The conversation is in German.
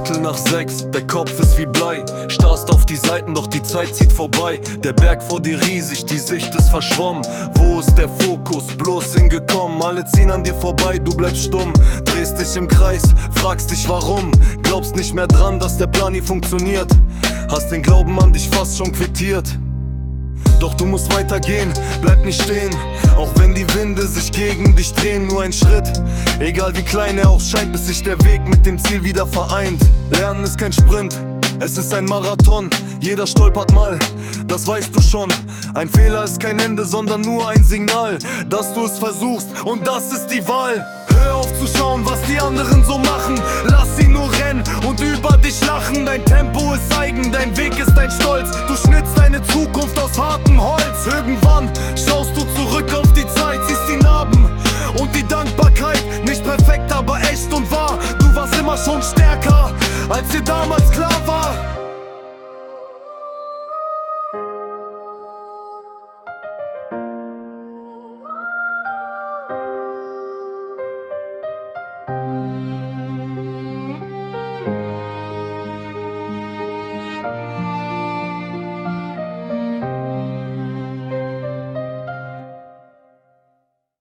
5:15, der Kopf ist wie Blei. Starrst auf die Seiten, doch die Zeit zieht vorbei. Der Berg vor dir riesig, die Sicht ist verschwommen. Wo ist der Fokus? Bloß hingekommen. Alle ziehen an dir vorbei, du bleibst stumm. Drehst dich im Kreis, fragst dich warum. Glaubst nicht mehr dran, dass der Plan nie funktioniert. Hast den Glauben an dich fast schon quittiert. Doch du musst weitergehen, bleib nicht stehen. Auch wenn die Winde sich gegen dich drehen, nur ein Schritt. Egal wie klein er auch scheint, bis sich der Weg mit dem Ziel wieder vereint. Lernen ist kein Sprint, es ist ein Marathon. Jeder stolpert mal, das weißt du schon. Ein Fehler ist kein Ende, sondern nur ein Signal, dass du es versuchst und das ist die Wahl. Hör auf zu schauen, was die anderen so machen. Lass sie nur rennen und über dich lachen. Dein Tempo ist eigen, dein Weg ist dein Stolz. Du schnitzt deine Zukunft aus hartem Holz. Irgendwann schaust du zurück auf die Zeit, siehst die Narben und die Dankbarkeit. Nicht perfekt, aber echt und wahr. Du warst immer schon stärker, als dir damals klar war.